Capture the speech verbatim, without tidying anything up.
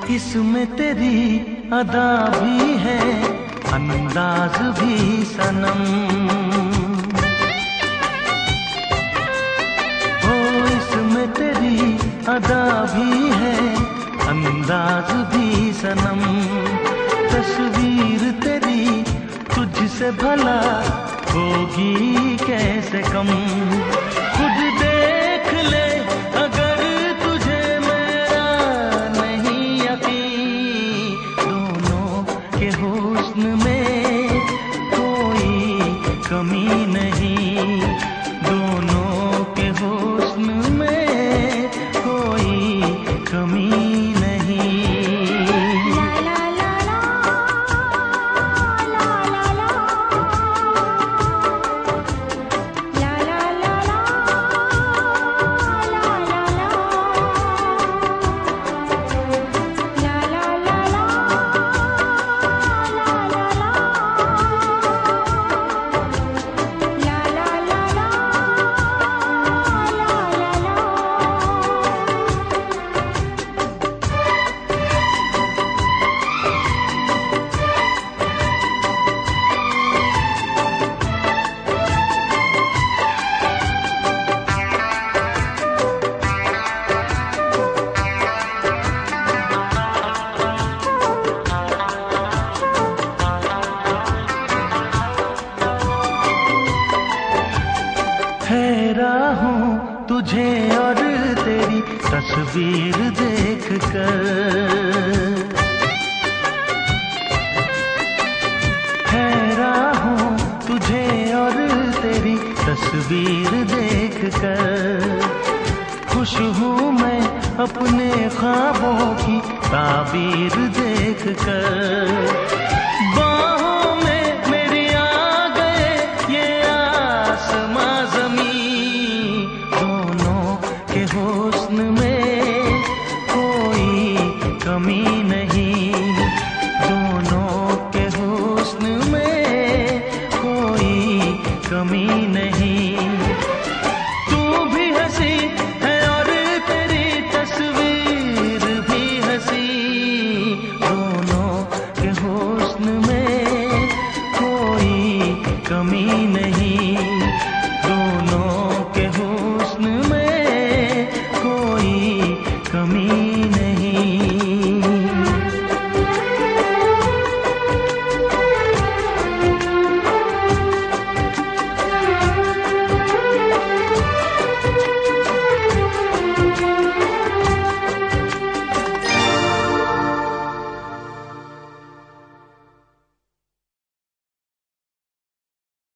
इसमें तेरी अदा भी है, अंदाज भी सनम। ओ इसमें तेरी अदा भी है, अंदाज भी सनम। तस्वीर तेरी तुझसे भला होगी कैसे कम। खुद देख ले अगर तुझे मेरा नहीं यकीन, दोनों के हुस्न में कोई कमी नहीं, दोनों के हुस्न में कोई कमी नहीं। हैरा हूँ तुझे और तेरी तस्वीर देख कर, हैरा हूँ तुझे और तेरी तस्वीर देख कर। खुश हूँ मैं अपने ख्वाबों की ताबीर देख कर। बाहों में मेरी आ गए ये आसमां ज़मीं, दोनों के हुस्न में कोई कमी नहीं।